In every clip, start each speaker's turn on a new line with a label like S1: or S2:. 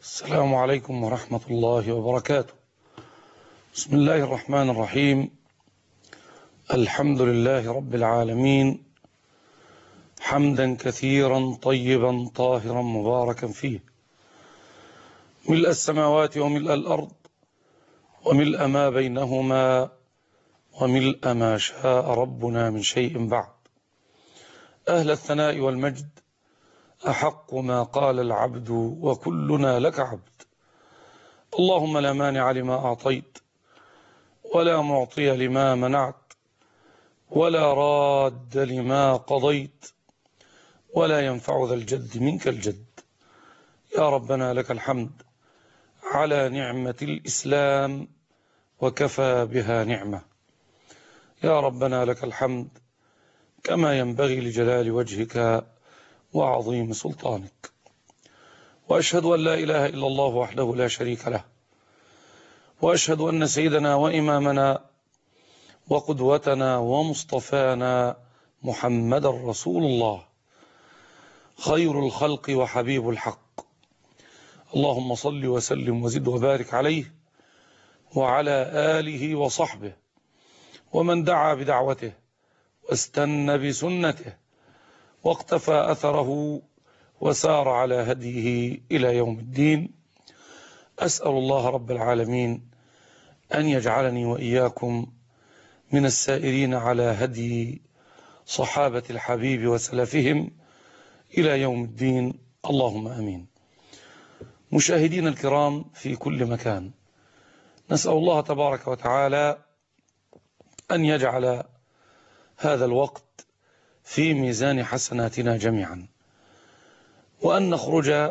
S1: السلام عليكم ورحمة الله وبركاته. بسم الله الرحمن الرحيم. الحمد لله رب العالمين، حمدا كثيرا طيبا طاهرا مباركا فيه، ملء السماوات وملء الأرض وملء ما بينهما وملء ما شاء ربنا من شيء بعد. أهل الثناء والمجد، أحق ما قال العبد وكلنا لك عبد. اللهم لا مانع لما أعطيت ولا معطي لما منعت ولا راد لما قضيت ولا ينفع ذا الجد منك الجد. يا ربنا لك الحمد على نعمة الإسلام وكفى بها نعمة. يا ربنا لك الحمد كما ينبغي لجلال وجهك وعظيم سلطانك. وأشهد أن لا إله إلا الله وحده لا شريك له، وأشهد أن سيدنا وإمامنا وقدوتنا ومصطفانا محمد رسول الله، خير الخلق وحبيب الحق. اللهم صل وسلم وزد وبارك عليه وعلى آله وصحبه ومن دعا بدعوته واستنى بسنته واقتفى أثره وسار على هديه إلى يوم الدين. أسأل الله رب العالمين أن يجعلني وإياكم من السائرين على هدي صحابة الحبيب وسلفهم إلى يوم الدين، اللهم آمين. مشاهدين الكرام في كل مكان، نسأل الله تبارك وتعالى أن يجعل هذا الوقت في ميزان حسناتنا جميعا، وأن نخرج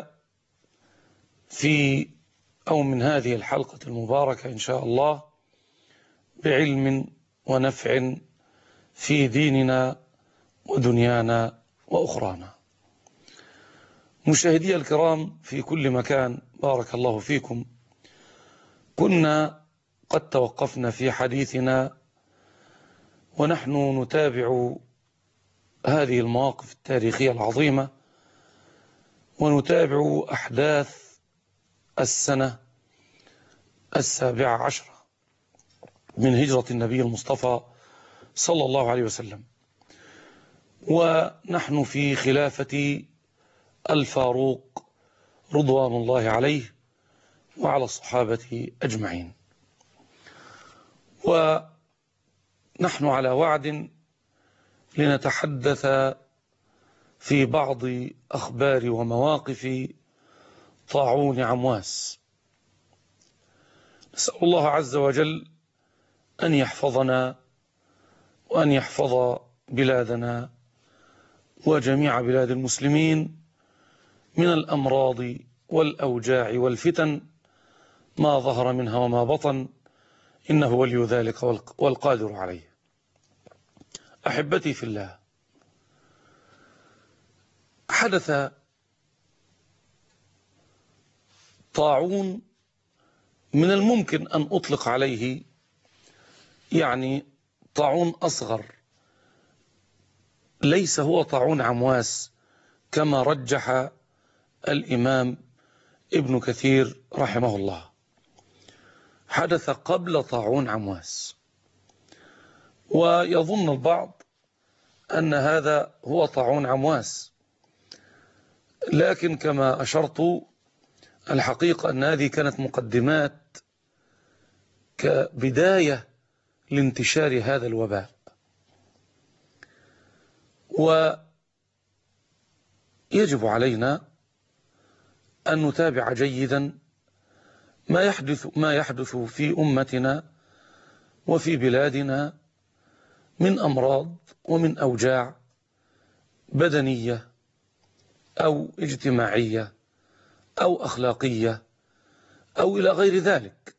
S1: من هذه الحلقة المباركة إن شاء الله بعلم ونفع في ديننا ودنيانا وأخرانا. مشاهدي الكرام في كل مكان، بارك الله فيكم. كنا قد توقفنا في حديثنا ونحن نتابع هذه المواقف التاريخية العظيمة ونتابع أحداث السنة 17 من هجرة النبي المصطفى صلى الله عليه وسلم، ونحن في خلافة الفاروق رضوان الله عليه وعلى الصحابة أجمعين. ونحن على وعد لنتحدث في بعض أخبار ومواقف طاعون عمواس. نسأل الله عز وجل أن يحفظنا وأن يحفظ بلادنا وجميع بلاد المسلمين من الأمراض والأوجاع والفتن ما ظهر منها وما بطن، إنه ولي ذلك والقادر عليه. أحبتي في الله، حدث طاعون من الممكن أن أطلق عليه طاعون أصغر، ليس هو طاعون عمواس كما رجح الإمام ابن كثير رحمه الله. حدث قبل طاعون عمواس، ويظن البعض أن هذا هو طاعون عمواس، لكن كما أشرت الحقيقة أن هذه كانت مقدمات كبداية لانتشار هذا الوباء. ويجب علينا أن نتابع جيدا ما يحدث في أمتنا وفي بلادنا من أمراض ومن أوجاع بدنية أو اجتماعية أو أخلاقية أو إلى غير ذلك.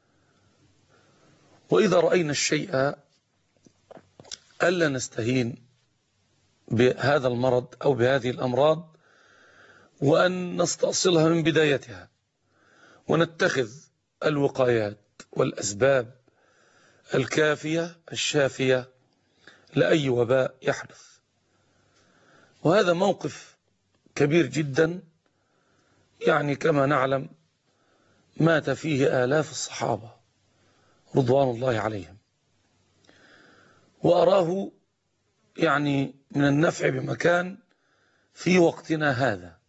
S1: وإذا رأينا الشيء ألا نستهين بهذا المرض أو بهذه الأمراض، وأن نستأصلها من بدايتها ونتخذ الوقايات والأسباب الكافية الشافية لأي وباء يحدث. وهذا موقف كبير جدا، كما نعلم مات فيه آلاف الصحابة رضوان الله عليهم، وأراه يعني من النفع بمكان في وقتنا هذا،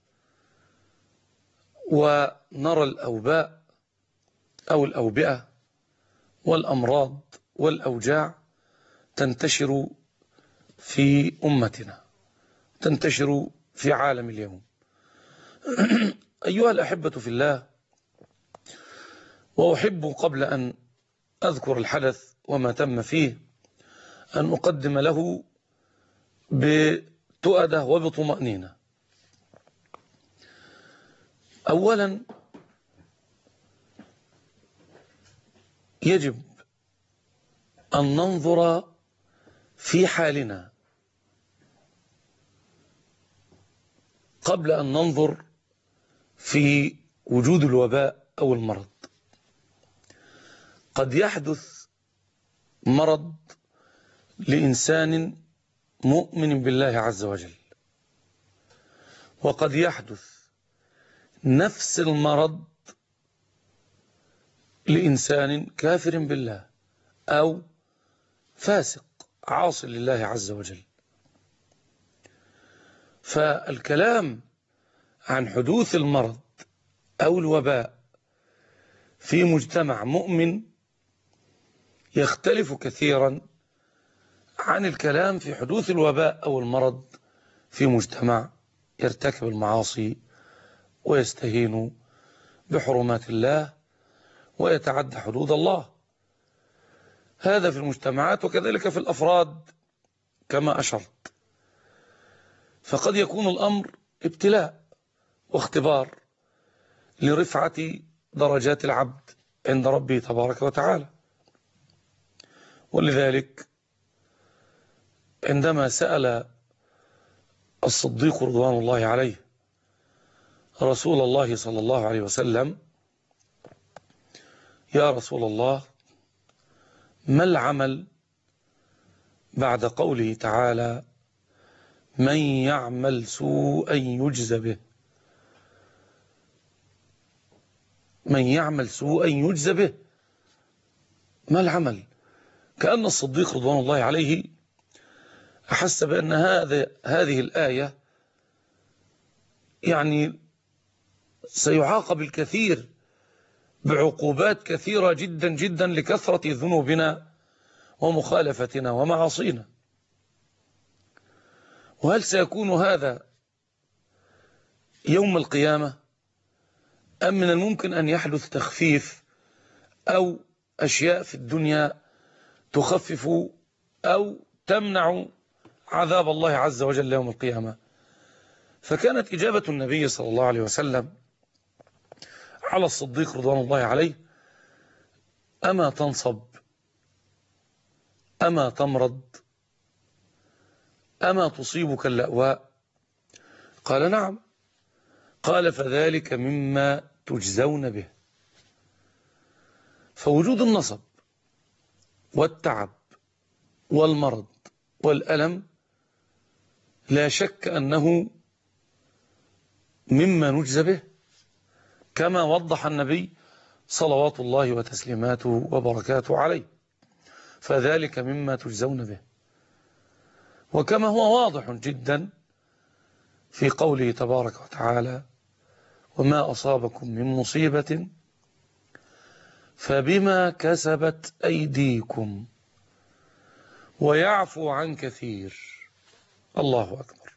S1: ونرى الأوباء أو الأوبئة والأمراض والأوجاع تنتشر في أمتنا، تنتشر في عالم اليوم. أيها الأحبة في الله، وأحب قبل أن أذكر الحدث وما تم فيه أن أقدم له بتؤدة وبطمأنينة. أولا، يجب أن ننظر في حالنا قبل أن ننظر في وجود الوباء أو المرض. قد يحدث مرض لإنسان مؤمن بالله عز وجل، وقد يحدث نفس المرض لإنسان كافر بالله أو فاسق عاصي لله عز وجل. فالكلام عن حدوث المرض أو الوباء في مجتمع مؤمن يختلف كثيرا عن الكلام في حدوث الوباء أو المرض في مجتمع يرتكب المعاصي ويستهين بحرمات الله ويتعدى حدود الله. هذا في المجتمعات وكذلك في الأفراد كما أشرت. فقد يكون الأمر ابتلاء واختبار لرفعة درجات العبد عند ربه تبارك وتعالى. ولذلك عندما سأل الصديق رضوان الله عليه رسول الله صلى الله عليه وسلم: يا رسول الله، ما العمل بعد قوله تعالى: من يعمل سوءا يجز به؟ من يعمل سوءا يجز به، ما العمل؟ كأن الصديق رضوان الله عليه أحس بأن هذه الآية يعني سيعاقب الكثير بعقوبات كثيرة جدا جدا لكثرة ذنوبنا ومخالفتنا ومعاصينا. وهل سيكون هذا يوم القيامة، أم من الممكن أن يحدث تخفيف أو أشياء في الدنيا تخفف أو تمنع عذاب الله عز وجل يوم القيامة؟ فكانت إجابة النبي صلى الله عليه وسلم على الصديق رضوان الله عليه: أما تنصب، أما تمرض، أما تصيبك اللأواء؟ قال: نعم. قال: فذلك مما تجزون به. فوجود النصب والتعب والمرض والألم لا شك أنه مما نجزى به، كما وضح النبي صلوات الله وتسليماته وبركاته عليه: فذلك مما تجزون به. وكما هو واضح جدا في قوله تبارك وتعالى: وما أصابكم من مصيبة فبما كسبت أيديكم ويعفو عن كثير. الله أكبر.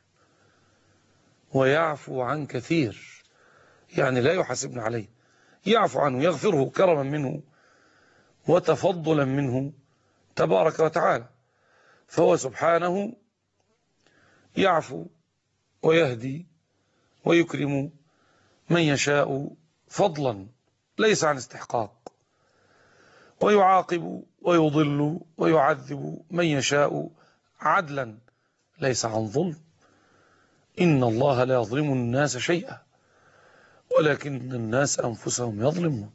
S1: ويعفو عن كثير، يعني لا يحاسبنا عليه، يعفو عنه، يغفره كرما منه وتفضلا منه تبارك وتعالى. فهو سبحانه يعفو ويهدي ويكرم من يشاء فضلا ليس عن استحقاق، ويعاقب ويضل ويعذب من يشاء عدلا ليس عن ظلم. إن الله لا يظلم الناس شيئا ولكن الناس أنفسهم يظلمون.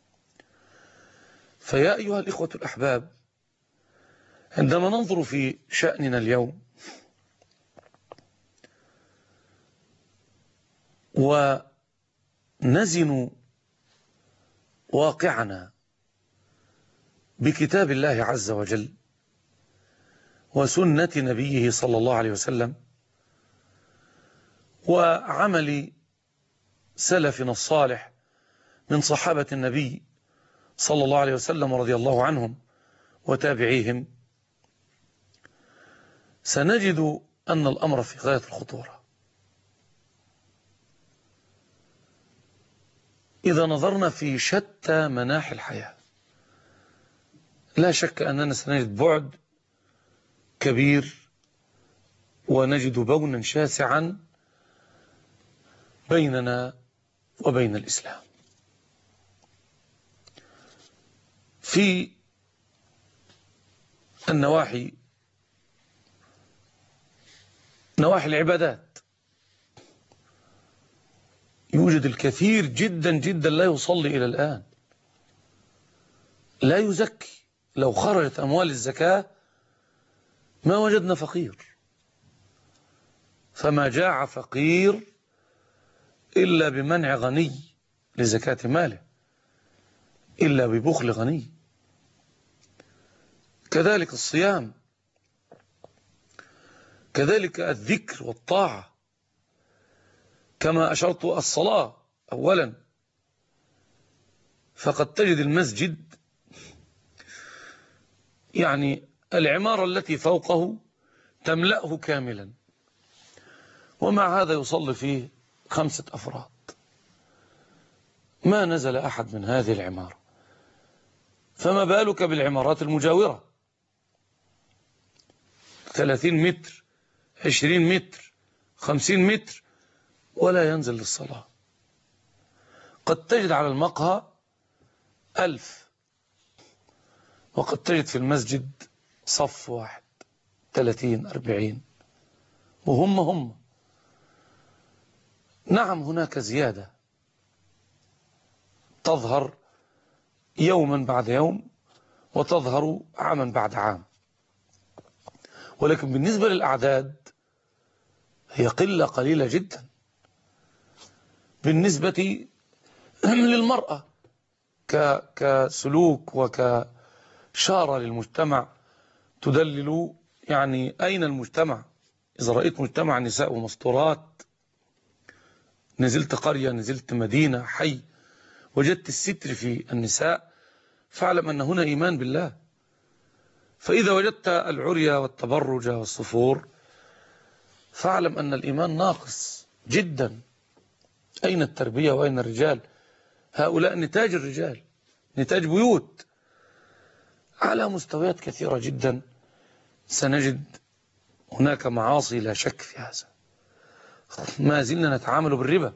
S1: فيا أيها الإخوة الأحباب، عندما ننظر في شأننا اليوم ونزن واقعنا بكتاب الله عز وجل وسنة نبيه صلى الله عليه وسلم وعمل سلفنا الصالح من صحابة النبي صلى الله عليه وسلم ورضي الله عنهم وتابعيهم، سنجد أن الأمر في غاية الخطورة. إذا نظرنا في شتى مناحي الحياة لا شك أننا سنجد بعد كبير ونجد بونا شاسعا بيننا وبين الإسلام. في النواحي نواحي العبادات يوجد الكثير جدا جدا لا يصلي إلى الآن، لا يزكي. لو خرجت أموال الزكاة ما وجدنا فقير، فما جاع فقير إلا بمنع غني لزكاة ماله، إلا ببخل غني. كذلك الصيام، كذلك الذكر والطاعة، كما أشرت الصلاة أولا، فقد تجد المسجد يعني العمارة التي فوقه تملأه كاملا، ومع هذا يصلي فيه 5 أفراد، ما نزل أحد من هذه العمارة، فما بالك بالعمارات المجاورة 30 متر 20 متر 50 متر ولا ينزل للصلاة. قد تجد على المقهى 1000، وقد تجد في المسجد صف واحد 30 40، وهم نعم هناك زيادة تظهر يوما بعد يوم وتظهر عاما بعد عام، ولكن بالنسبة للأعداد هي قلة قليلة جدا. بالنسبة للمرأة كسلوك وكشارة للمجتمع تدلل يعني أين المجتمع. إذا رأيت مجتمع نساء ومستورات، نزلت قرية نزلت مدينة حي وجدت الستر في النساء، فاعلم أن هنا إيمان بالله. فإذا وجدت العري والتبرج والصفور فاعلم أن الإيمان ناقص جدا. أين التربية وأين الرجال؟ هؤلاء نتاج الرجال، نتاج بيوت على مستويات كثيرة جدا. سنجد هناك معاصي لا شك في هذا. ما زلنا نتعامل بالربا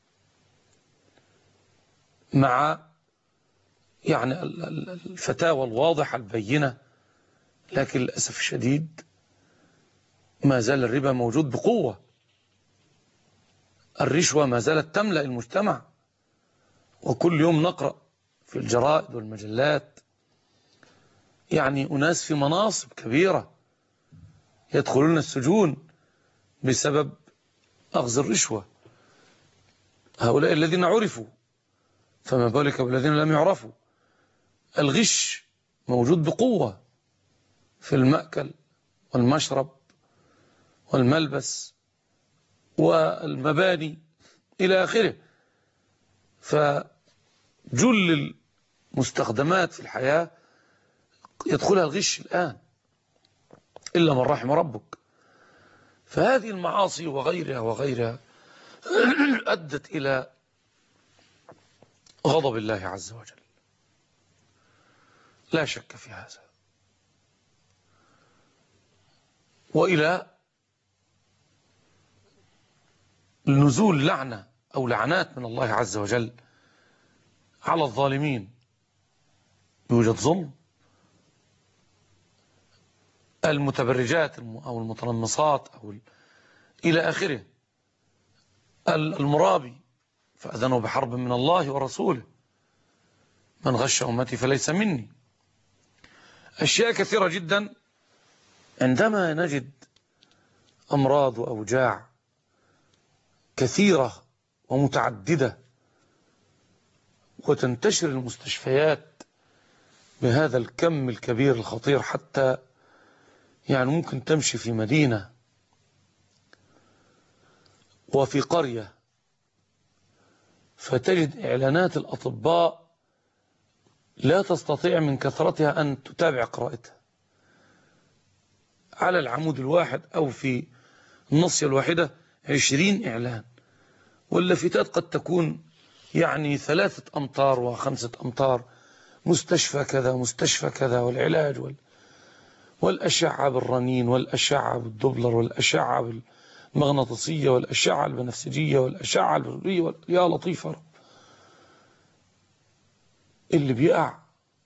S1: مع يعني الفتاوى الواضحة البينة، لكن للأسف الشديد ما زال الربا موجود بقوة. الرشوة ما زالت تملأ المجتمع، وكل يوم نقرأ في الجرائد والمجلات يعني أناس في مناصب كبيرة يدخلون السجون بسبب أخذ الرشوة. هؤلاء الذين عرفوا، فما بالك بالذين لم يعرفوا. الغش موجود بقوة في المأكل والمشرب والملبس والمباني إلى آخره. فجل المستخدمات في الحياة يدخلها الغش الآن إلا من رحم ربك. فهذه المعاصي وغيرها وغيرها أدت إلى غضب الله عز وجل، لا شك في هذا، وإلى نزول لعنة أو لعنات من الله عز وجل على الظالمين. يوجد ظلم، المتبرجات أو المتنمصات أو إلى آخره، المرابي فأذنوا بحرب من الله ورسوله، من غش أمتي فليس مني. أشياء كثيرة جدا. عندما نجد أمراض وأوجاع كثيرة ومتعددة وتنتشر المستشفيات بهذا الكم الكبير الخطير، حتى يعني ممكن تمشي في مدينة وفي قرية فتجد إعلانات الأطباء لا تستطيع من كثرتها أن تتابع قراءتها. على العمود الواحد أو في النصية الواحدة 20 إعلان، واللافتات قد تكون يعني 3 أمتار و5 أمتار، مستشفى كذا مستشفى كذا، والعلاج والأشعة بالرنين والأشعة بالدبلر والأشعة بالمغناطيسية والأشعة البنفسجية والأشعة البرية يا لطيفة. اللي بيقع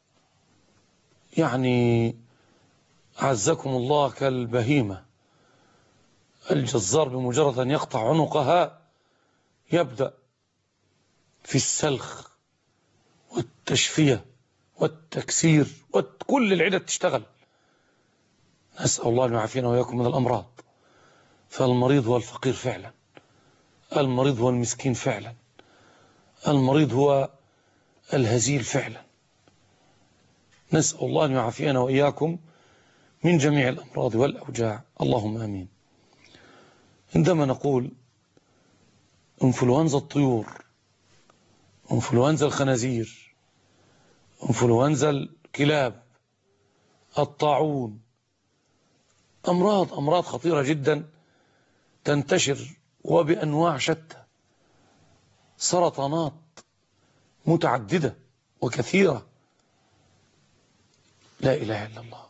S1: يعني عزكم الله كالبهيمة، الجزار بمجرد أن يقطع عنقها يبدأ في السلخ والتشفية والتكسير وكل العدد تشتغل. نسأل الله أن يعافينا وإياكم من الأمراض. فالمريض هو الفقير فعلا، المريض هو المسكين فعلا، المريض هو الهزيل فعلا. نسأل الله أن يعافينا وإياكم من جميع الأمراض والأوجاع، اللهم آمين. عندما نقول انفلونزا الطيور، انفلونزا الخنازير، انفلونزا الكلاب، الطاعون، أمراض خطيرة جدا تنتشر وبأنواع شتى، سرطانات متعددة وكثيرة، لا إله إلا الله.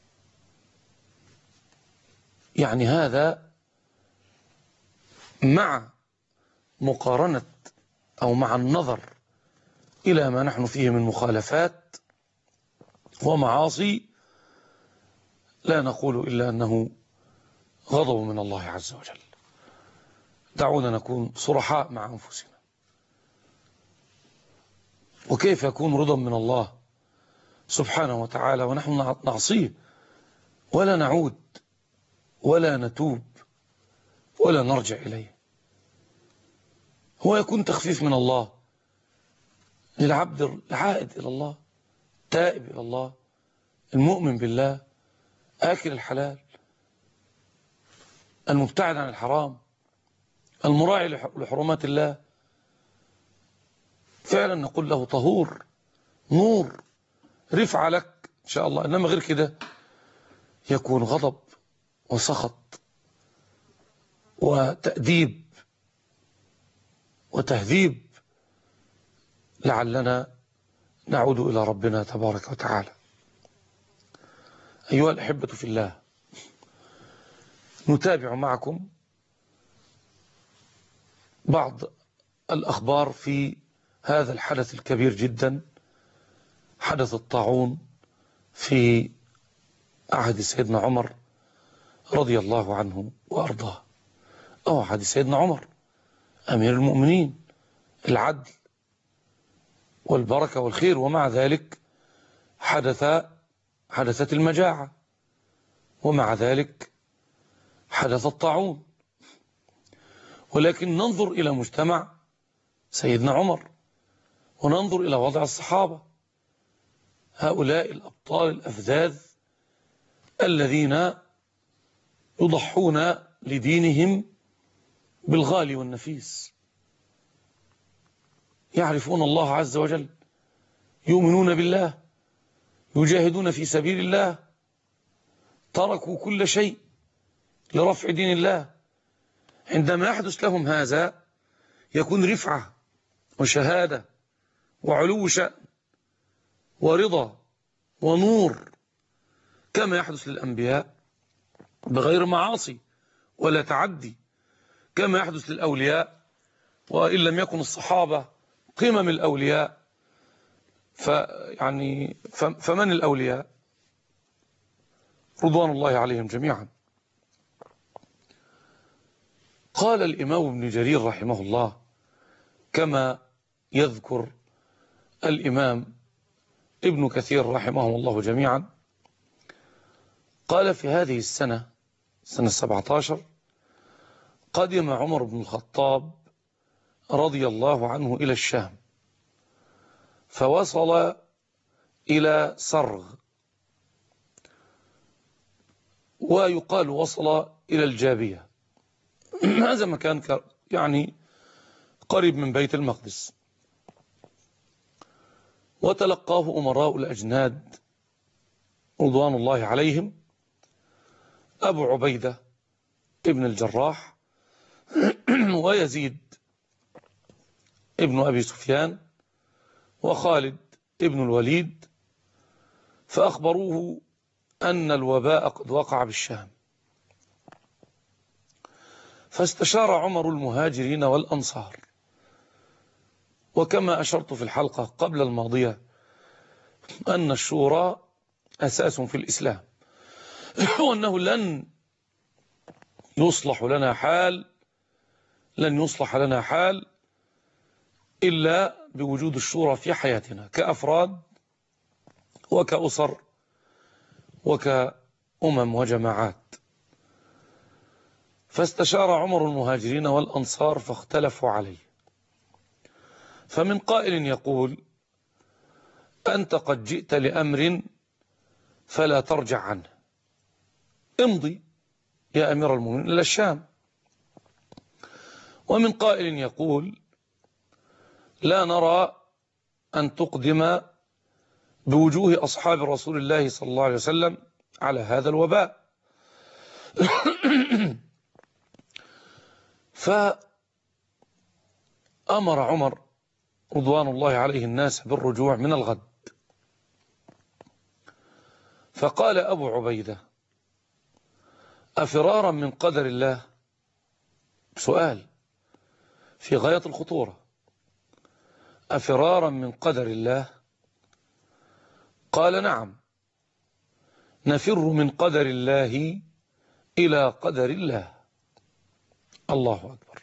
S1: يعني هذا مع مقارنة أو مع النظر إلى ما نحن فيه من مخالفات ومعاصي، لا نقول إلا أنه غضب من الله عز وجل. دعونا نكون صرحاء مع أنفسنا. وكيف يكون رضا من الله سبحانه وتعالى ونحن نعصيه ولا نعود ولا نتوب ولا نرجع إليه؟ هو يكون تخفيف من الله للعبد العائد إلى الله، تائب إلى الله، المؤمن بالله، آكل الحلال، المبتعد عن الحرام، المراعي لحرمات الله. فعلا نقول له طهور، نور، رفع لك إن شاء الله. إنما غير كده يكون غضب وسخط وتأديب وتهذيب، لعلنا نعود إلى ربنا تبارك وتعالى. أيها الأحبة في الله، نتابع معكم بعض الأخبار في هذا الحدث الكبير جدا، حدث الطاعون في عهد سيدنا عمر رضي الله عنه وأرضاه، أو عهد سيدنا عمر أمير المؤمنين، العدل والبركة والخير. ومع ذلك حدثت المجاعة، ومع ذلك حدث الطاعون. ولكن ننظر إلى مجتمع سيدنا عمر، وننظر إلى وضع الصحابة، هؤلاء الأبطال الأفذاذ الذين يضحون لدينهم بالغالي والنفيس، يعرفون الله عز وجل، يؤمنون بالله، يجاهدون في سبيل الله، تركوا كل شيء لرفع دين الله. عندما يحدث لهم هذا يكون رفعة وشهادة وعلو شأن ورضا ونور، كما يحدث للأنبياء بغير معاصي ولا تعدي، كما يحدث للأولياء، وإن لم يكن الصحابة قمم الأولياء، فمن الأولياء رضوان الله عليهم جميعا. قال الإمام ابن جرير رحمه الله، كما يذكر الإمام ابن كثير رحمه الله جميعا، قال في هذه السنة، سنة 17، قدم عمر بن الخطاب رضي الله عنه إلى الشام، فوصل إلى صرغ، ويقال وصل إلى الجابية. هذا مكان يعني قريب من بيت المقدس. وتلقاه أمراء الأجناد رضوان الله عليهم، أبو عبيدة ابن الجراح ويزيد ابن أبي سفيان وخالد ابن الوليد، فأخبروه أن الوباء قد وقع بالشام. فاستشار عمر المهاجرين والأنصار، وكما أشرت في الحلقة قبل الماضية أن الشورى أساس في الإسلام، وأنه لن يصلح لنا حال إلا بوجود الشورى في حياتنا كأفراد وكأسر وكأمم وجماعات. فاستشار عمر المهاجرين والأنصار فاختلفوا عليه، فمن قائل يقول: أنت قد جئت لأمر فلا ترجع عنه، امضي يا أمير المؤمنين إلى الشام. ومن قائل يقول: لا نرى أن تقدم بوجوه أصحاب رسول الله صلى الله عليه وسلم على هذا الوباء. فأمر عمر رضوان الله عليه الناس بالرجوع من الغد. فقال أبو عبيدة: أفرارا من قدر الله؟ سؤال في غاية الخطورة. أفرارا من قدر الله؟ قال: نعم، نفر من قدر الله إلى قدر الله. الله أكبر.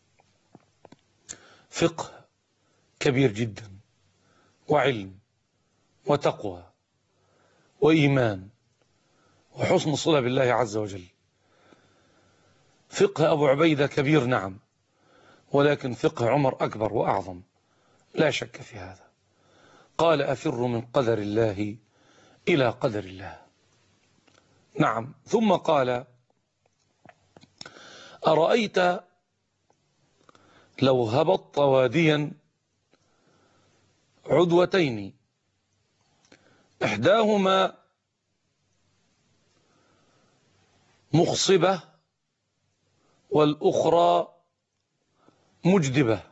S1: فقه كبير جدا، وعلم وتقوى وإيمان وحسن صلة بالله عز وجل. فقه أبو عبيدة كبير نعم، ولكن فقه عمر أكبر وأعظم، لا شك في هذا. قال: أفر من قدر الله إلى قدر الله. نعم. ثم قال: أرأيت لو هبطت واديا عدوتين إحداهما مخصبة والأخرى مجدبة،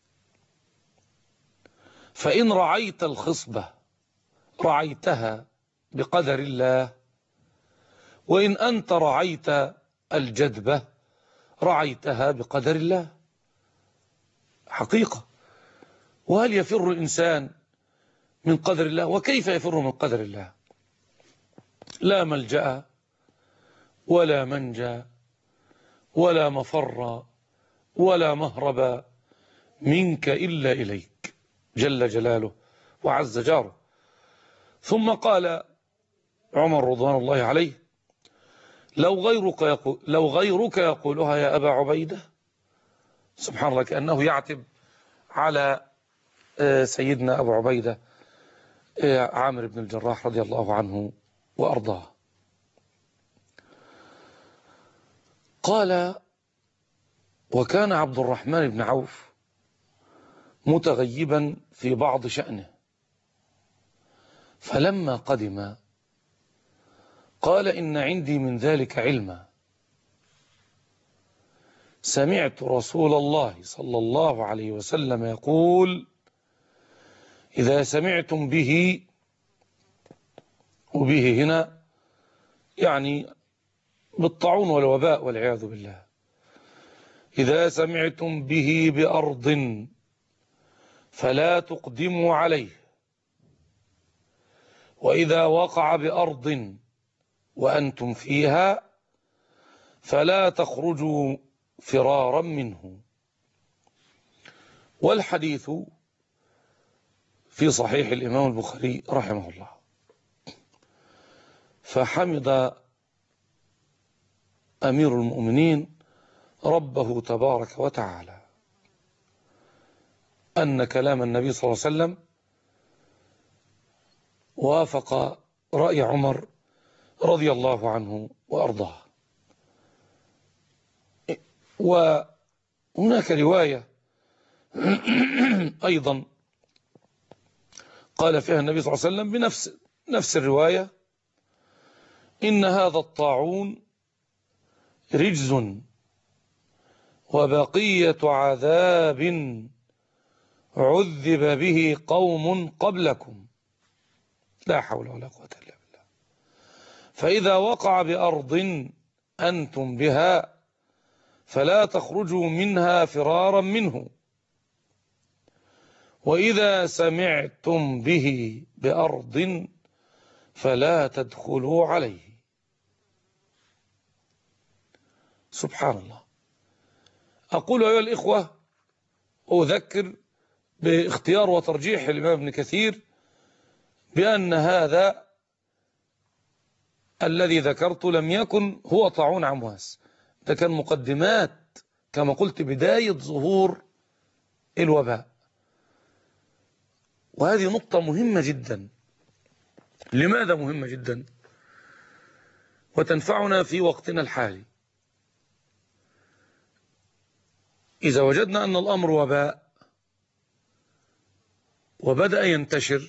S1: فإن رعيت الخصبة رعيتها بقدر الله، وإن أنت رعيت الجدبة رعيتها بقدر الله. حقيقة. وهل يفر الإنسان من قدر الله؟ وكيف يفر من قدر الله؟ لا ملجأ ولا منجى ولا مفر ولا مهرب منك إلا إليك جل جلاله وعز جاره. ثم قال عمر رضوان الله عليه: لو غيرك يقولها يا أبا عبيدة. سبحان الله، كأنه يعتب على سيدنا أبو عبيدة عامر بن الجراح رضي الله عنه وأرضاه. قال: وكان عبد الرحمن بن عوف متغيبا في بعض شأنه، فلما قدم قال: إن عندي من ذلك علما، سمعت رسول الله صلى الله عليه وسلم يقول: إذا سمعتم به، وبه هنا يعني بالطاعون والوباء والعياذ بالله، إذا سمعتم به بأرض فلا تقدموا عليه، وإذا وقع بأرض وأنتم فيها فلا تخرجوا فرارا منه. والحديث في صحيح الإمام البخاري رحمه الله. فحمد أمير المؤمنين ربه تبارك وتعالى أن كلام النبي صلى الله عليه وسلم وافق رأي عمر رضي الله عنه وأرضاه. وهناك رواية أيضا قال فيها النبي صلى الله عليه وسلم بنفس الرواية: إن هذا الطاعون رجز وبقية عذاب عذب به قوم قبلكم، لا حول ولا قوة إلا بالله. فإذا وقع بأرض أنتم بها فلا تخرجوا منها فرارا منه، وإذا سمعتم به بأرض فلا تدخلوا عليه. سبحان الله. أقول أيها الإخوة، أذكر باختيار وترجيح الإمام ابن كثير بأن هذا الذي ذكرت لم يكن هو طاعون عمواس، ده كان مقدمات كما قلت بداية ظهور الوباء. وهذه نقطة مهمة جدا. لماذا مهمة جدا وتنفعنا في وقتنا الحالي؟ إذا وجدنا أن الأمر وباء وبدأ ينتشر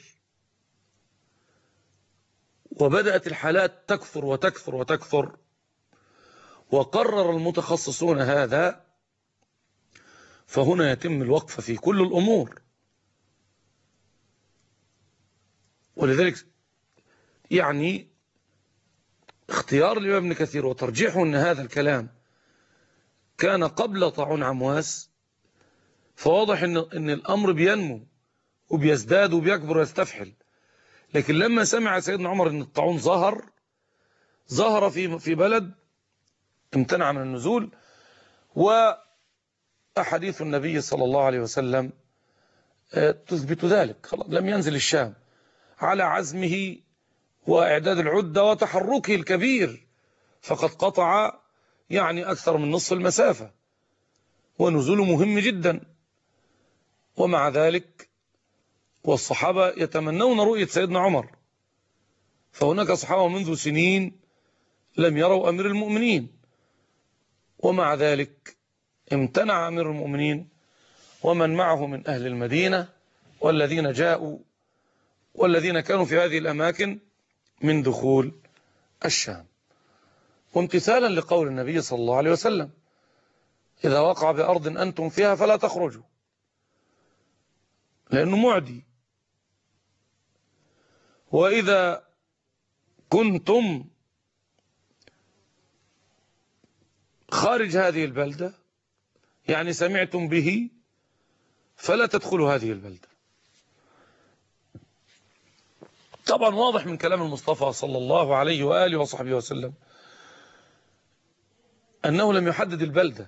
S1: وبدأت الحالات تكثر وتكثر وتكثر، وقرر المتخصصون هذا، فهنا يتم الوقف في كل الأمور. ولذلك يعني اختيار الإمام ابن كثير وترجيحه أن هذا الكلام كان قبل طاعون عمواس، فواضح أن الأمر بينمو وبيزداد وبيكبر ويستفحل. لكن لما سمع سيدنا عمر أن الطاعون ظهر في بلد امتنع من النزول، وأحاديث النبي صلى الله عليه وسلم تثبت ذلك. لم ينزل الشام على عزمه وإعداد العدة وتحركه الكبير، فقد قطع يعني أكثر من نصف المسافة، ونزوله مهم جدا. ومع ذلك والصحابة يتمنون رؤية سيدنا عمر، فهناك صحابة منذ سنين لم يروا أمير المؤمنين، ومع ذلك امتنع أمير المؤمنين ومن معه من أهل المدينة والذين جاءوا والذين كانوا في هذه الأماكن من دخول الشام، وامتثالا لقول النبي صلى الله عليه وسلم: إذا وقع بأرض أنتم فيها فلا تخرجوا، لأنه معدي. وإذا كنتم خارج هذه البلدة يعني سمعتم به فلا تدخلوا هذه البلدة. طبعا واضح من كلام المصطفى صلى الله عليه وآله وصحبه وسلم أنه لم يحدد البلدة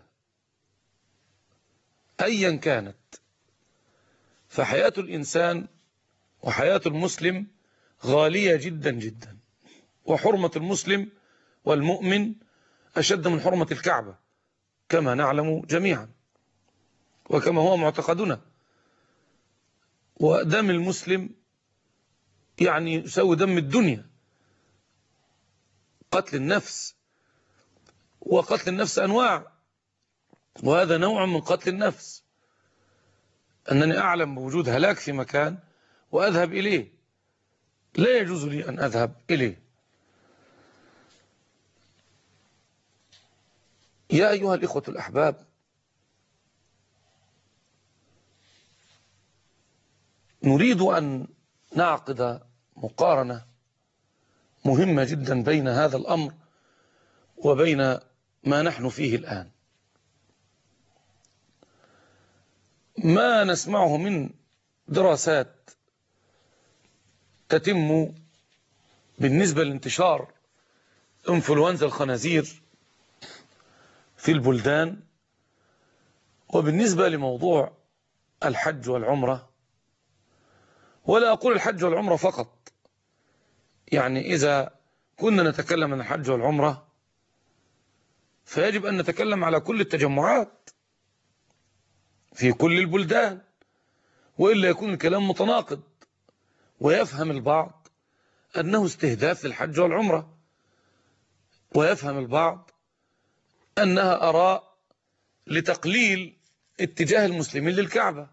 S1: أيا كانت، فحياة الإنسان وحياة المسلم غالية جدا جدا، وحرمة المسلم والمؤمن أشد من حرمة الكعبة كما نعلم جميعا وكما هو معتقدنا. ودم المسلم يعني يساوي دم الدنيا. قتل النفس، وقتل النفس أنواع، وهذا نوع من قتل النفس، أنني أعلم بوجود هلاك في مكان وأذهب إليه، لا يجوز لي أن أذهب إليه. يا أيها الإخوة الأحباب، نريد أن نعقد مقارنة مهمة جدا بين هذا الأمر وبين ما نحن فيه الآن. ما نسمعه من دراسات تتم بالنسبة لانتشار انفلونزا الخنازير في البلدان، وبالنسبة لموضوع الحج والعمرة، ولا أقول الحج والعمرة فقط، يعني إذا كنا نتكلم عن الحج والعمرة فيجب أن نتكلم على كل التجمعات في كل البلدان، وإلا يكون الكلام متناقض ويفهم البعض أنه استهداف للحج والعمرة، ويفهم البعض أنها آراء لتقليل اتجاه المسلمين للكعبة.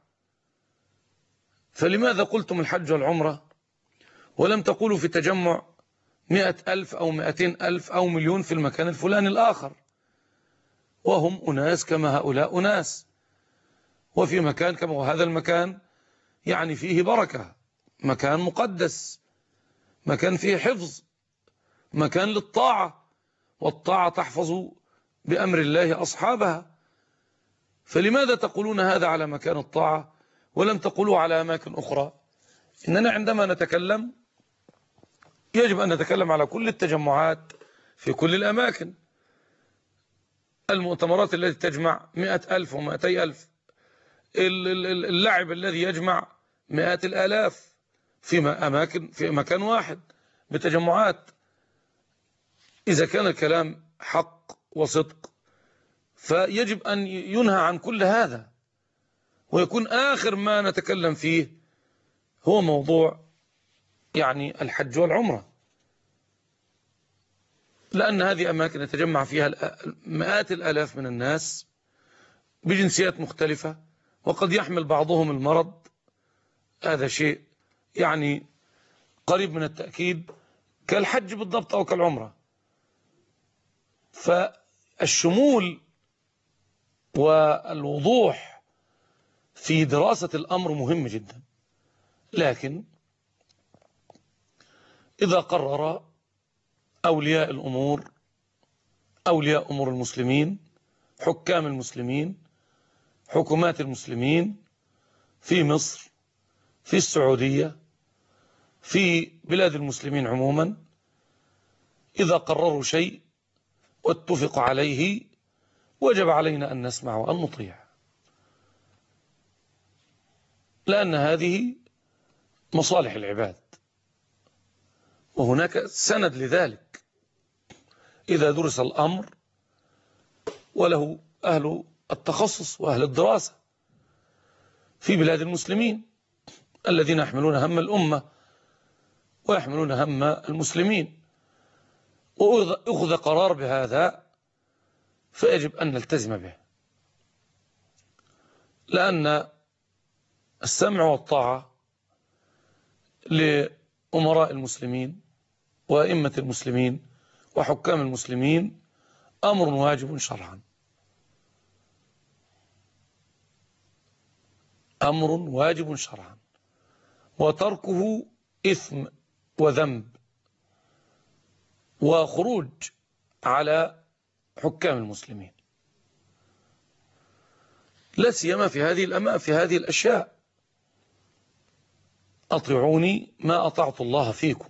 S1: فلماذا قلتم الحج والعمرة ولم تقولوا في تجمع 100,000 أو 200,000 أو مليون في المكان الفلاني الآخر؟ وهم أناس كما هؤلاء أناس، وفي مكان كما وهذا المكان يعني فيه بركة، مكان مقدس، مكان فيه حفظ، مكان للطاعة، والطاعة تحفظ بأمر الله أصحابها. فلماذا تقولون هذا على مكان الطاعة ولم تقولوا على أماكن أخرى؟ إننا عندما نتكلم يجب أن نتكلم على كل التجمعات في كل الأماكن. المؤتمرات التي تجمع 100,000 و200,000، اللعب الذي يجمع مئات الآلاف في مكان واحد بتجمعات. إذا كان الكلام حق وصدق فيجب أن ينهى عن كل هذا، ويكون آخر ما نتكلم فيه هو موضوع يعني الحج والعمرة، لأن هذه أماكن يتجمع فيها مئات الآلاف من الناس بجنسيات مختلفة، وقد يحمل بعضهم المرض. هذا شيء يعني قريب من التأكيد كالحج بالضبط أو كالعمرة. فالشمول والوضوح في دراسة الأمر مهم جدا، لكن إذا قرر أولياء الأمور، أولياء أمور المسلمين، حكام المسلمين، حكومات المسلمين في مصر، في السعودية، في بلاد المسلمين عموما، إذا قرروا شيء واتفق عليه وجب علينا أن نسمع وأن نطيع، لأن هذه مصالح العباد، وهناك سند لذلك إذا درس الأمر وله أهل التخصص وأهل الدراسة في بلاد المسلمين الذين يحملون هم الأمة ويحملون هم المسلمين، وأخذ قرار بهذا فيجب أن نلتزم به، لأن السمع والطاعة لأمراء المسلمين وأئمة المسلمين وحكام المسلمين أمر واجب شرعا، أمر واجب شرعا، وتركه إثم وذنب وخروج على حكام المسلمين، لا سيما في هذه الأشياء. أطيعوني ما أطعت الله فيكم.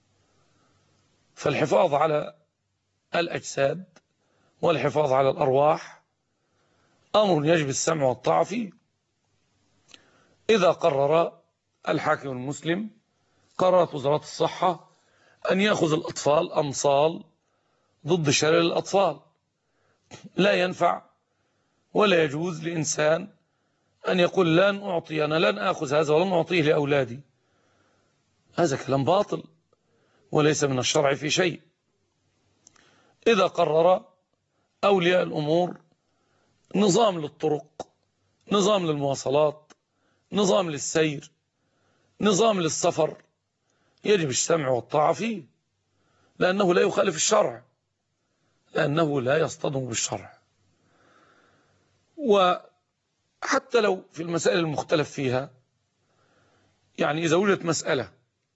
S1: فالحفاظ على الأجساد والحفاظ على الأرواح أمر يجب السمع والطاعة فيه. إذا قرر الحاكم المسلم، قررت وزارة الصحة أن يأخذ الأطفال أمصال ضد شلل الأطفال، لا ينفع ولا يجوز لإنسان أن يقول أنا لن أخذ هذا ولن أعطيه لأولادي. هذا كلام باطل وليس من الشرع في شيء. إذا قرر أولياء الأمور نظام للطرق، نظام للمواصلات، نظام للسير، نظام للسفر، يجب السمع والطاعة فيه، لأنه لا يخالف الشرع، لأنه لا يصطدم بالشرع. وحتى لو في المسائل المختلف فيها، يعني إذا وجدت مسألة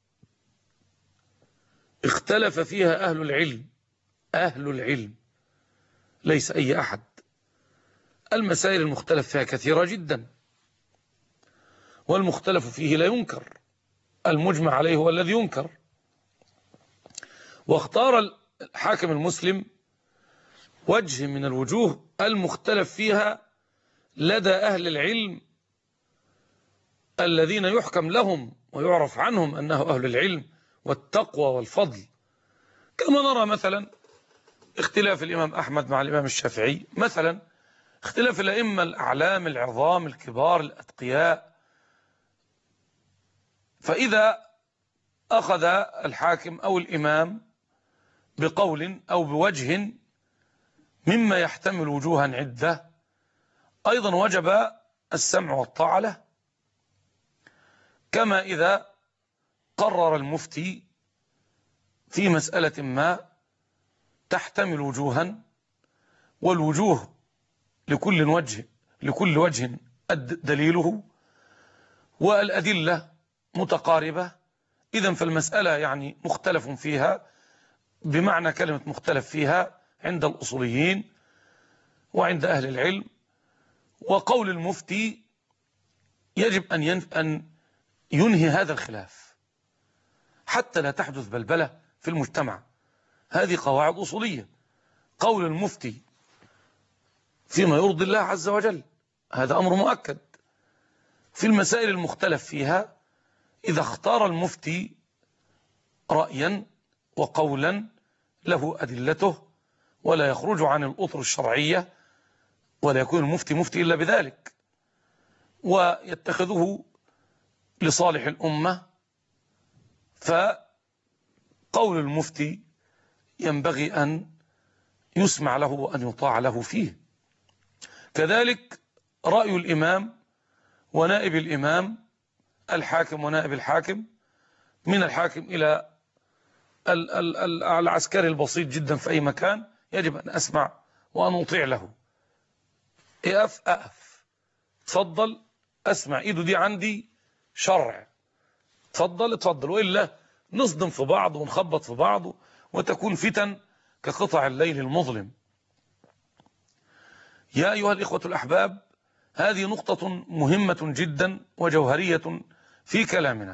S1: اختلف فيها أهل العلم ليس أي أحد، المسائل المختلف فيها كثيرة جدا، والمختلف فيه لا ينكر، المجمع عليه هو الذي ينكر. واختار الحاكم المسلم وجه من الوجوه المختلف فيها لدى أهل العلم الذين يحكم لهم ويعرف عنهم أنه أهل العلم والتقوى والفضل، كما نرى مثلا اختلاف الإمام أحمد مع الإمام الشافعي، مثلا اختلاف الأئمة الأعلام العظام الكبار الأتقياء. فإذا أخذ الحاكم أو الإمام بقول أو بوجه مما يحتمل وجوها عدة، أيضا وجب السمع والطاعة له، كما إذا قرر المفتي في مسألة ما تحتمل وجوها، والوجوه لكل وجه دليله، والأدلة متقاربة. إذن فالمسألة يعني مختلف فيها، بمعنى كلمة مختلف فيها عند الأصوليين وعند أهل العلم. وقول المفتي يجب أن ينهي هذا الخلاف حتى لا تحدث بلبلة في المجتمع. هذه قواعد أصولية. قول المفتي فيما يرضي الله عز وجل هذا أمر مؤكد. في المسائل المختلف فيها إذا اختار المفتي رأيا وقولا له أدلته ولا يخرج عن الأطر الشرعية، ولا يكون المفتي مفتي إلا بذلك، ويتخذه لصالح الأمة، فقول المفتي ينبغي أن يسمع له وأن يطاع له فيه. كذلك رأي الإمام ونائب الإمام، الحاكم ونائب الحاكم، من الحاكم إلى العسكري البسيط جدا في أي مكان، يجب أن أسمع وأن أطيع له. أقف تفضل أسمع، إيده دي عندي شرع، تفضل، وإلا نصدم في بعض ونخبط في بعض وتكون فتن كقطع الليل المظلم. يا أيها الإخوة الأحباب، هذه نقطة مهمة جدا وجوهرية في كلامنا،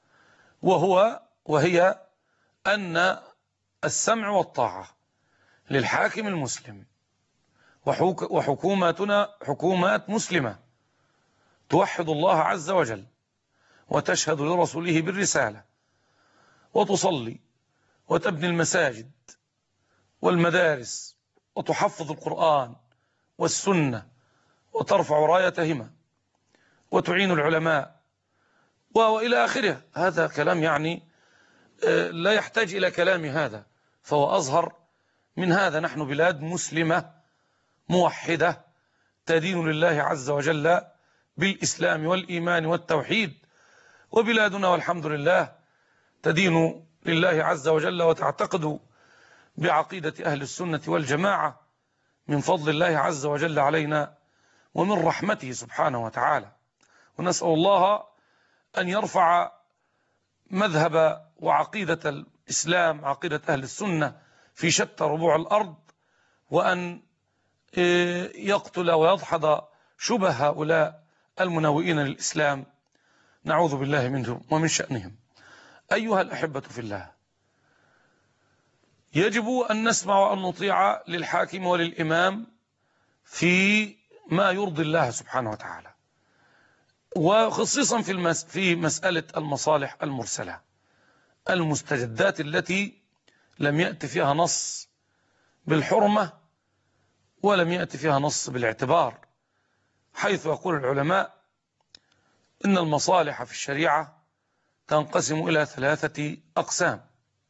S1: وهي أن السمع والطاعة للحاكم المسلم، وحكوماتنا حكومات مسلمة توحد الله عز وجل وتشهد لرسوله بالرسالة وتصلي وتبني المساجد والمدارس وتحفظ القرآن والسنة وترفع رايتهما وتعين العلماء وإلى آخره. هذا كلام يعني لا يحتاج إلى كلام هذا، فهو أظهر من هذا. نحن بلاد مسلمة موحدة تدين لله عز وجل بالإسلام والإيمان والتوحيد، وبلادنا والحمد لله تدين لله عز وجل وتعتقد بعقيدة أهل السنة والجماعة من فضل الله عز وجل علينا ومن رحمته سبحانه وتعالى. ونسأل الله أن يرفع مذهب وعقيدة الإسلام، عقيدة أهل السنة في شتى ربوع الأرض، وأن يقتل ويدحض شبه هؤلاء المناوئين للإسلام، نعوذ بالله منهم ومن شأنهم. أيها الأحبة في الله، يجب أن نسمع وأن نطيع للحاكم وللإمام في ما يرضي الله سبحانه وتعالى، وخصيصا في مسألة المصالح المرسلة، المستجدات التي لم يأتي فيها نص بالحرمة ولم يأتي فيها نص بالاعتبار، حيث يقول العلماء إن المصالح في الشريعة تنقسم إلى 3 أقسام: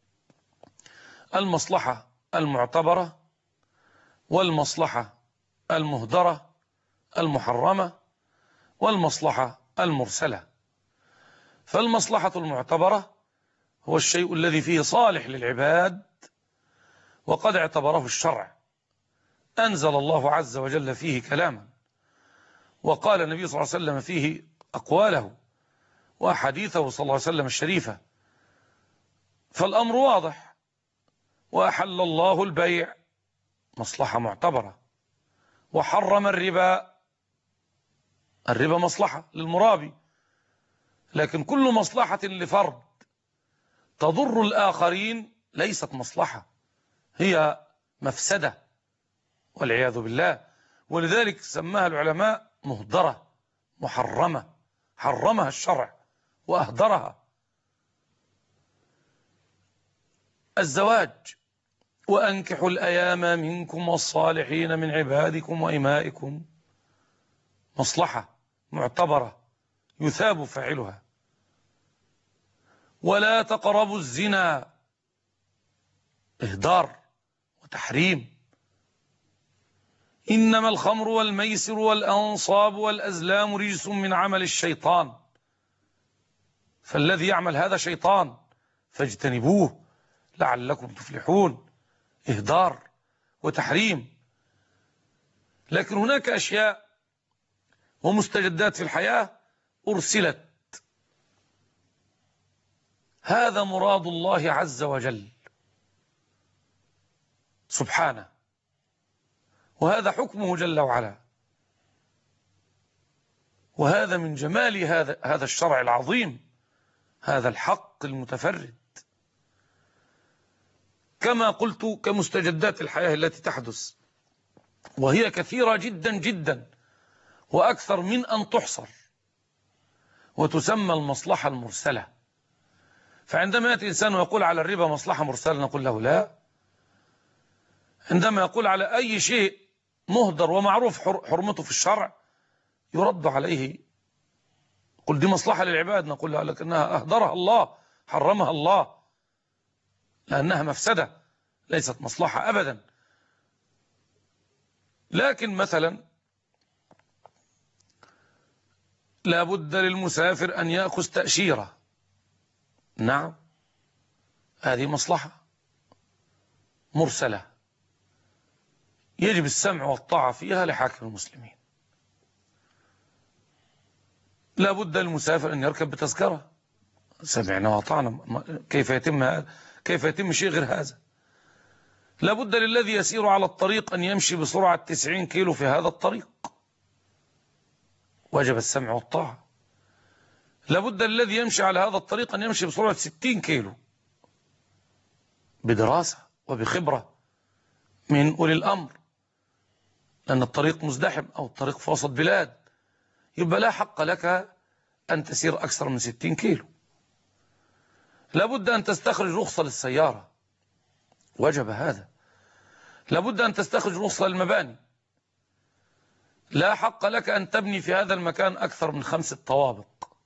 S1: المصلحة المعتبرة، والمصلحة المهدرة المحرمة، والمصلحة المرسلة. فالمصلحة المعتبرة هو الشيء الذي فيه صالح للعباد وقد اعتبره الشرع، أنزل الله عز وجل فيه كلاما، وقال النبي صلى الله عليه وسلم فيه أقواله وأحاديثه صلى الله عليه وسلم الشريفة. فالأمر واضح. وأحل الله البيع، مصلحة معتبرة، وحرم الربا مصلحة للمرابي، لكن كل مصلحة لفرد تضر الآخرين ليست مصلحة، هي مفسدة والعياذ بالله. ولذلك سماها العلماء مهدرة محرمة، حرمها الشرع وأهدرها. الزواج: وأنكحوا الأيام منكم والصالحين من عبادكم وإمائكم، مصلحة معتبرة يثاب فاعلها. ولا تقربوا الزنا، إهدار وتحريم. إنما الخمر والميسر والأنصاب والأزلام رجس من عمل الشيطان، فالذي يعمل هذا شيطان فاجتنبوه لعلكم تفلحون. إهدار وتحريم. لكن هناك أشياء ومستجدات في الحياة أرسلت، هذا مراد الله عز وجل سبحانه، وهذا حكمه جل وعلا، وهذا من جمال هذا الشرع العظيم، هذا الحق المتفرد. كما قلت كمستجدات الحياة التي تحدث، وهي كثيرة جدا جدا وأكثر من أن تحصر، وتسمى المصلحة المرسلة. فعندما يأتي إنسان ويقول على الربا مصلحة مرسلة نقول له لا. عندما يقول على أي شيء مهدر ومعروف حرمته في الشرع يرد عليه، قل دي مصلحة للعباد، نقول له لكنها أهدرها الله، حرمها الله، لأنها مفسدة ليست مصلحة أبدا. لكن مثلا لا بد للمسافر أن يأخذ تأشيرة، نعم هذه مصلحة مرسلة يجب السمع والطاعة فيها لحاكم المسلمين. لا بد للمسافر أن يركب بتذكرة، سمعنا وأطعنا، كيف يتم شيء غير هذا؟ لا بد للذي يسير على الطريق أن يمشي بسرعة 90 كيلو في هذا الطريق، وجب السمع والطاعة. لا بد للذي يمشي على هذا الطريق أن يمشي بسرعة 60 كيلو، بدراسة وبخبرة من أولي الأمر، لأن الطريق مزدحم أو الطريق في وسط بلاد، يبقى لا حق لك أن تسير أكثر من 60 كيلو. لابد أن تستخرج رخصة للسيارة، وجب هذا. لابد أن تستخرج رخصة للمباني، لا حق لك أن تبني في هذا المكان أكثر من 5 طوابق،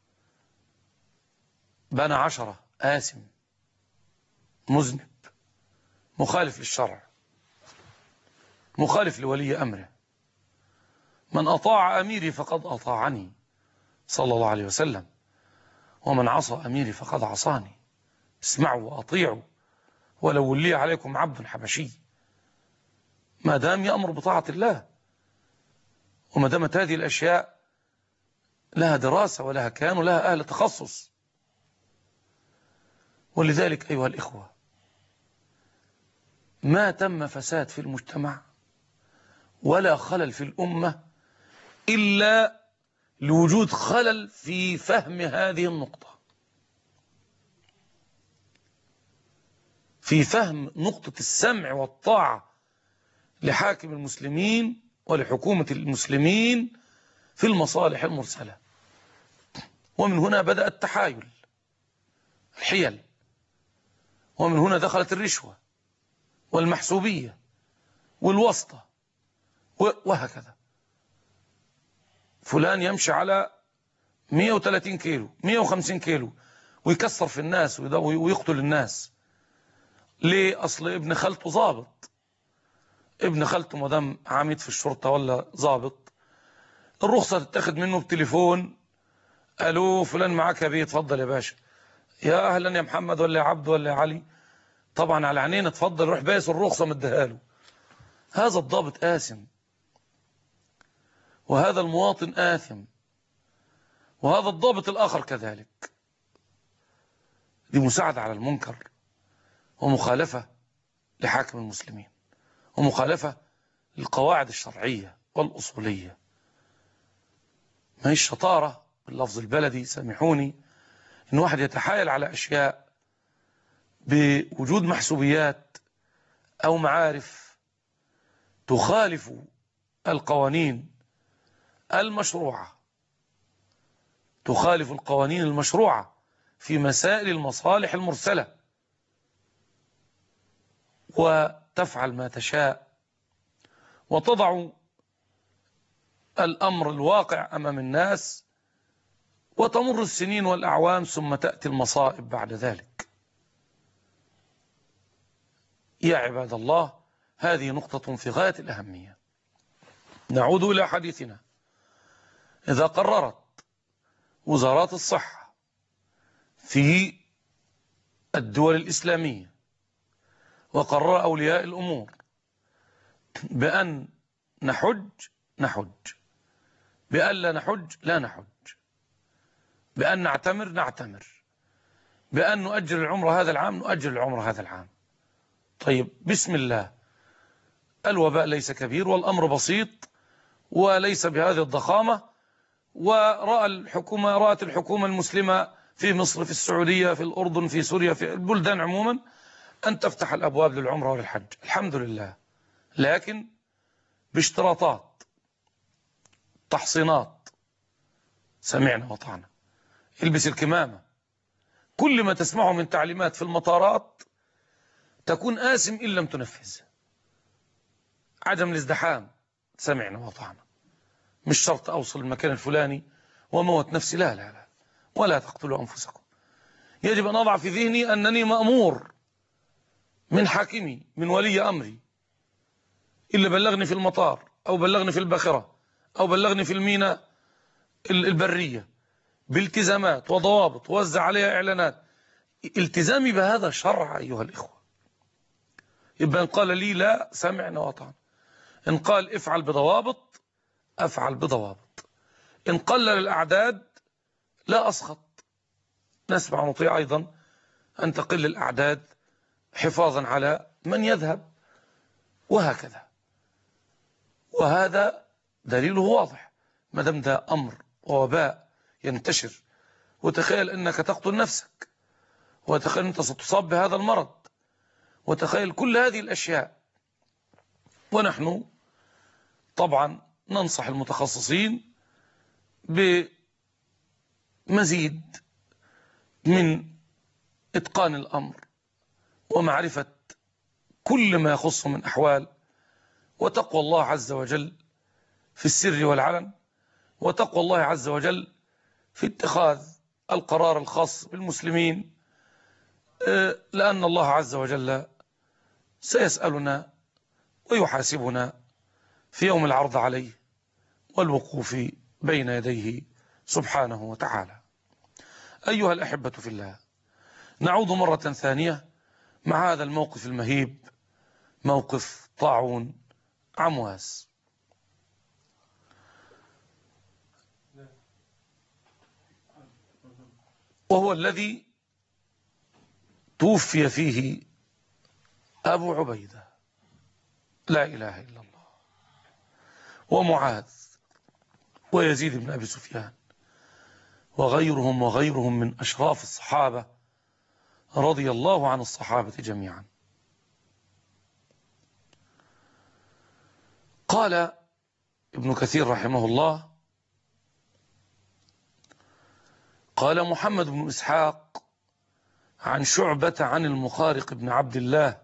S1: بنى 10 آثم مذنب مخالف للشرع، مخالف لولي أمره. من أطاع أميري فقد أطاعني صلى الله عليه وسلم، ومن عصى أميري فقد عصاني. اسمعوا وأطيعوا ولو ولي عليكم عبد حبشي، ما دام يأمر بطاعة الله، وما دامت هذه الأشياء لها دراسة ولها كيان ولها أهل تخصص. ولذلك أيها الإخوة، ما تم فساد في المجتمع ولا خلل في الأمة إلا لوجود خلل في فهم هذه النقطة، في فهم نقطة السمع والطاعة لحاكم المسلمين ولحكومة المسلمين في المصالح المرسلة. ومن هنا بدأ التحايل، الحيل، ومن هنا دخلت الرشوة والمحسوبية والواسطة وهكذا. فلان يمشي على 130 كيلو 150 كيلو ويكسر في الناس ويقتل الناس. ليه؟ أصل ابن خالته ضابط، ابن خالته مدام عميد في الشرطة ولا ضابط، الرخصة تتاخد منه بتليفون، ألو فلان معاك يا بيه، اتفضل يا باشا، يا أهلا يا محمد ولا يا عبد ولا يا علي، طبعا على عينينا اتفضل، روح بايس الرخصة مديها له. هذا الضابط آثم، وهذا المواطن آثم، وهذا الضابط الآخر كذلك. دي مساعدة على المنكر، ومخالفة لحاكم المسلمين، ومخالفة للقواعد الشرعية والأصولية. ما هي الشطارة باللفظ البلدي، سامحوني، إن واحد يتحايل على أشياء بوجود محسوبيات أو معارف تخالف القوانين المشروعة، تخالف القوانين المشروعة في مسائل المصالح المرسلة، وتفعل ما تشاء وتضع الأمر الواقع أمام الناس وتمر السنين والأعوام ثم تأتي المصائب بعد ذلك. يا عباد الله، هذه نقطة في غاية الأهمية. نعود إلى حديثنا. إذا قررت وزارات الصحة في الدول الإسلامية وقرر أولياء الأمور بأن نحج نحج، بأن لا نحج لا نحج، بأن نعتمر نعتمر، بأن نؤجل العمرة هذا العام نؤجل العمرة هذا العام. طيب، بسم الله، الوباء ليس كبير والأمر بسيط وليس بهذه الضخامة، رأت الحكومة المسلمة في مصر، في السعودية، في الأردن، في سوريا، في البلدان عموما أن تفتح الأبواب للعمرة والحج، الحمد لله، لكن باشتراطات، تحصينات. سمعنا وطعنا، البس الكمامة، كل ما تسمعه من تعليمات في المطارات تكون آثم إن لم تنفذ. عدم الازدحام، سمعنا وطعنا، مش شرط أوصل المكان الفلاني وموت نفسي، لا لا لا، ولا تقتلوا أنفسكم. يجب أن أضع في ذهني أنني مأمور من حاكمي، من ولي أمري، إلا بلغني في المطار أو بلغني في الباخرة أو بلغني في الميناء البرية بالتزامات وضوابط، وزع عليها إعلانات. التزامي بهذا شرع أيها الإخوة. يبقى إن قال لي لا، سمعنا وطعنا. إن قال افعل بضوابط، أفعل بضوابط. إن قلل الأعداد لا أسخط، نسمع ونطيع أيضا أن تقل الأعداد حفاظا على من يذهب، وهكذا. وهذا دليله واضح، ما دام ده أمر ووباء ينتشر، وتخيل أنك تقتل نفسك، وتخيل أنت ستصاب بهذا المرض، وتخيل كل هذه الأشياء. ونحن طبعا ننصح المتخصصين بمزيد من إتقان الأمر ومعرفة كل ما يخص من أحوال، وتقوى الله عز وجل في السر والعلن، وتقوى الله عز وجل في اتخاذ القرار الخاص بالمسلمين، لأن الله عز وجل سيسألنا ويحاسبنا في يوم العرض عليه والوقوف بين يديه سبحانه وتعالى. أيها الأحبة في الله، نعود مرة ثانية مع هذا الموقف المهيب، موقف طاعون عمواس. وهو الذي توفي فيه أبو عبيدة، لا إله إلا الله، ومعاذ، ويزيد بن أبي سفيان، وغيرهم من أشراف الصحابة، رضي الله عن الصحابة جميعا. قال ابن كثير رحمه الله: قال محمد بن إسحاق عن شعبة عن المخارق بن عبد الله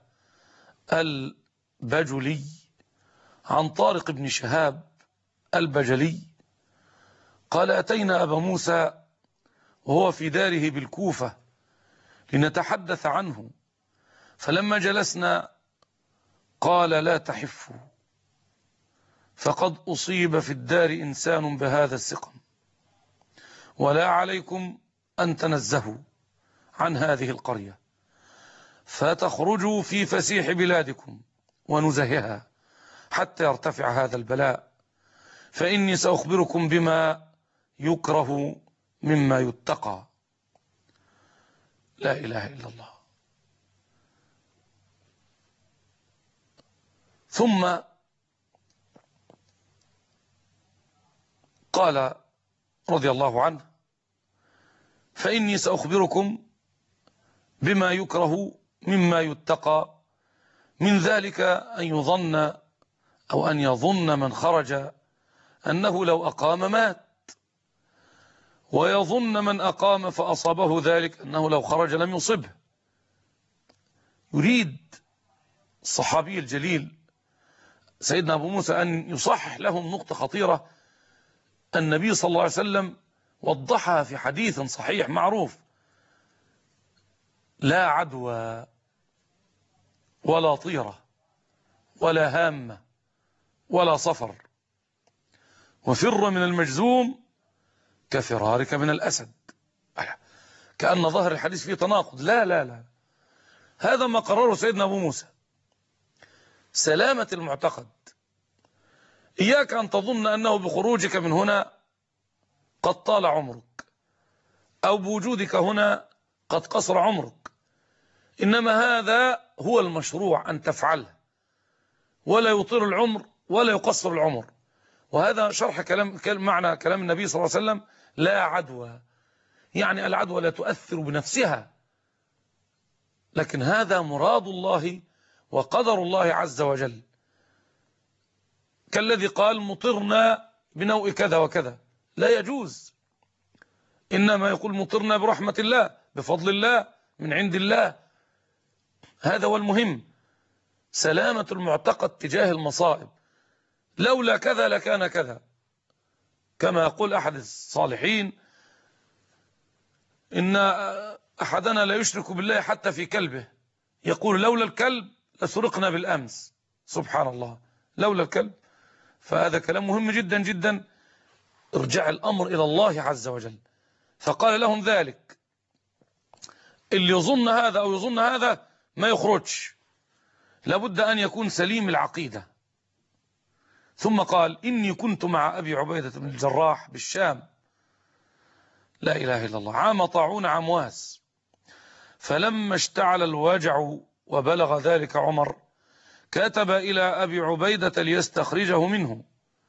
S1: البجلي عن طارق بن شهاب البجلي قال: أتينا أبا موسى وهو في داره بالكوفة لنتحدث عنه، فلما جلسنا قال: لا تحفوا، فقد أصيب في الدار إنسان بهذا السقم، ولا عليكم أن تنزهوا عن هذه القرية فتخرجوا في فسيح بلادكم ونزهها حتى يرتفع هذا البلاء، فإني سأخبركم بما يكره مما يتقى. لا إله إلا الله. ثم قال رضي الله عنه: فإني سأخبركم بما يكره مما يتقى، من ذلك أن يظن من خرج أنه لو أقام مات، ويظن من أقام فأصابه ذلك أنه لو خرج لم يصبه. يريد الصحابي الجليل سيدنا أبو موسى أن يصحح لهم نقطة خطيرة. النبي صلى الله عليه وسلم وضحها في حديث صحيح معروف: لا عدوى ولا طيرة ولا هامة ولا صفر، وفر من المجذوم كفرارك من الأسد. كأن ظهر الحديث فيه تناقض. لا لا لا، هذا ما قرره سيدنا أبو موسى، سلامة المعتقد. إياك أن تظن أنه بخروجك من هنا قد طال عمرك، أو بوجودك هنا قد قصر عمرك، إنما هذا هو المشروع أن تفعله، ولا يطيل العمر ولا يقصر العمر. وهذا شرح معنى كلام النبي صلى الله عليه وسلم: لا عدوى، يعني العدوى لا تؤثر بنفسها، لكن هذا مراد الله وقدر الله عز وجل، كالذي قال: مطرنا بنوء كذا وكذا، لا يجوز، إنما يقول: مطرنا برحمة الله، بفضل الله، من عند الله. هذا هو المهم، سلامة المعتقد تجاه المصائب. لولا كذا لكان كذا، كما يقول أحد الصالحين: إن أحدنا لا يشرك بالله حتى في كلبه، يقول: لولا الكلب لسرقنا بالأمس. سبحان الله، لولا الكلب. فهذا كلام مهم جدا جدا. ارجع الأمر إلى الله عز وجل. فقال لهم ذلك: اللي يظن هذا أو يظن هذا ما يخرجش، لابد أن يكون سليم العقيدة. ثم قال: إني كنت مع أبي عبيدة بن الجراح بالشام، لا إله إلا الله، عام طاعون عمواس، فلما اشتعل الوجع وبلغ ذلك عمر كتب إلى أبي عبيدة ليستخرجه منه.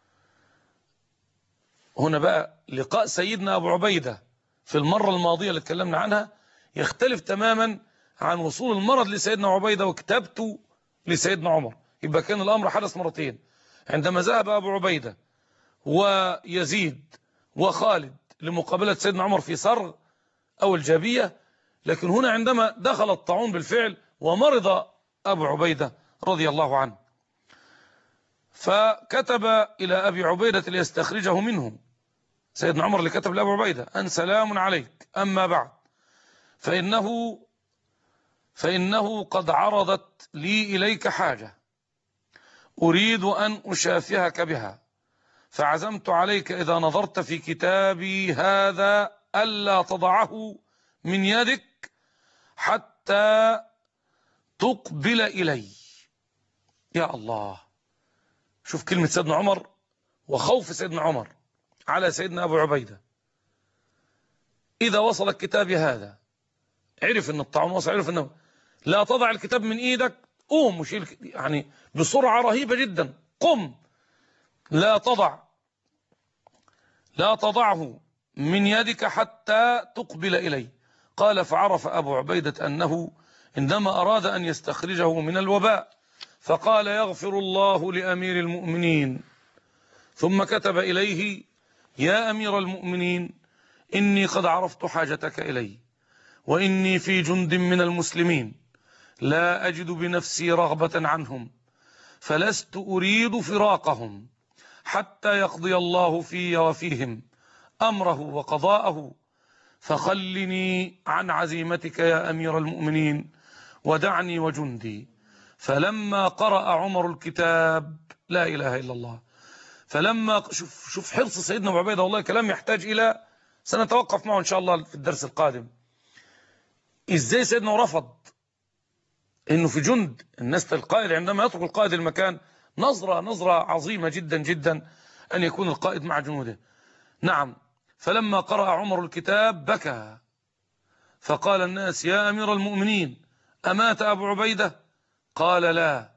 S1: هنا بقى لقاء سيدنا أبو عبيدة في المرة الماضية اللي اتكلمنا عنها يختلف تماما عن وصول المرض لسيدنا عبيدة وكتابته لسيدنا عمر. يبقى كان الأمر حدث مرتين: عندما ذهب أبو عبيدة ويزيد وخالد لمقابلة سيدنا عمر في صرغ أو الجابية، لكن هنا عندما دخل الطاعون بالفعل ومرض أبو عبيدة رضي الله عنه، فكتب إلى أبي عبيدة ليستخرجه منه. سيدنا عمر اللي كتب لأبو عبيدة: أن سلام عليك، أما بعد، فإنه قد عرضت لي إليك حاجة أريد أن أشافهك بها، فعزمت عليك إذا نظرت في كتابي هذا ألا تضعه من يدك حتى تقبل إلي. يا الله، شوف كلمة سيدنا عمر وخوف سيدنا عمر على سيدنا أبو عبيدة. إذا وصل الكتاب هذا، عرف أن الطاعون وصل، عرف أنه لا تضع الكتاب من إيدك، قوم وشيل، يعني بسرعة رهيبة جدا، قم، لا تضعه من يدك حتى تقبل إلي. قال: فعرف أبو عبيدة أنه عندما أراد أن يستخرجه من الوباء، فقال: يغفر الله لأمير المؤمنين. ثم كتب إليه: يا أمير المؤمنين، إني قد عرفت حاجتك إلي، وإني في جند من المسلمين لا أجد بنفسي رغبة عنهم، فلست أريد فراقهم حتى يقضي الله في وفيهم أمره وقضاءه، فخلني عن عزيمتك يا أمير المؤمنين ودعني وجندي. فلما قرأ عمر الكتاب، لا إله إلا الله، فلما شوف حرص سيدنا أبو عبيدة، والله كلام يحتاج إلى سنتوقف معه إن شاء الله في الدرس القادم. إزاي سيدنا رفض إنه في جند الناس، القائد عندما يترك القائد المكان نظرة عظيمة جدا جدا أن يكون القائد مع جنوده. نعم. فلما قرأ عمر الكتاب بكى، فقال الناس: يا أمير المؤمنين، أمات أبو عبيدة؟ قال: لا،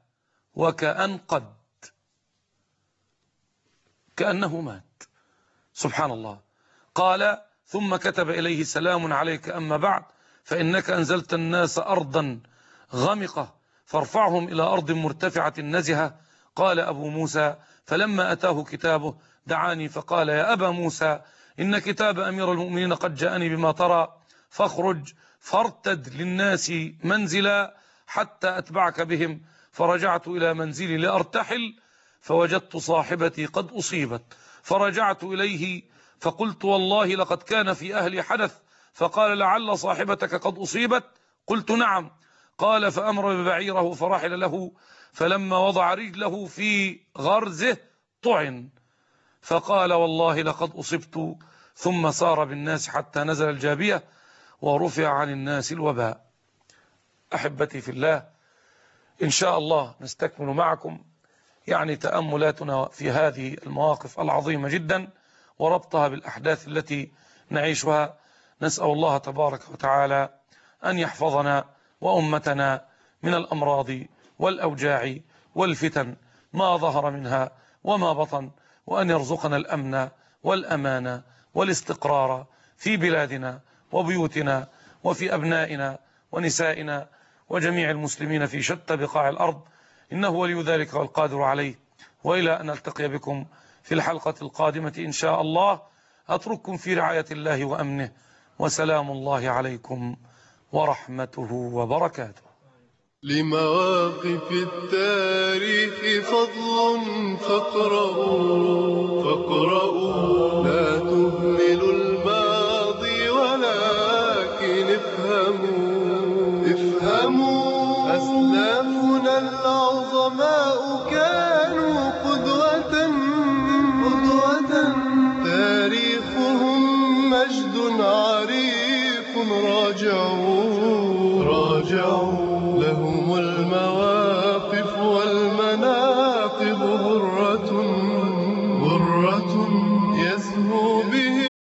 S1: كأنه مات. سبحان الله. قال: ثم كتب إليه: سلام عليك، أما بعد، فإنك أنزلت الناس أرضا غمقة فارفعهم إلى أرض مرتفعة نزهة. قال أبو موسى: فلما أتاه كتابه دعاني فقال: يا أبا موسى، إن كتاب أمير المؤمنين قد جاءني بما ترى، فاخرج فارتد للناس منزلا حتى أتبعك بهم. فرجعت إلى منزلي لأرتحل، فوجدت صاحبتي قد أصيبت، فرجعت إليه فقلت والله لقد كان في أهلي حدث. فقال لعل صاحبتك قد أصيبت؟ قلت نعم. قال فأمر ببعيره فرحل له، فلما وضع رجله في غرزه طعن، فقال والله لقد أصبت، ثم سار بالناس حتى نزل الجابية ورفع عن الناس الوباء. أحبتي في الله، إن شاء الله نستكمل معكم يعني تأملاتنا في هذه المواقف العظيمة جدا وربطها بالأحداث التي نعيشها. نسأل الله تبارك وتعالى أن يحفظنا وأمتنا من الأمراض والأوجاع والفتن ما ظهر منها وما بطن، وأن يرزقنا الأمن والأمان والاستقرار في بلادنا وبيوتنا وفي أبنائنا ونسائنا وجميع المسلمين في شتى بقاع الأرض، إنه ولي ذلك والقادر عليه. وإلى أن ألتقي بكم في الحلقة القادمة إن شاء الله، أترككم في رعاية الله وأمنه، وسلام الله عليكم ورحمته وبركاته.
S2: لمواقف التاريخ فضل فاقرأوا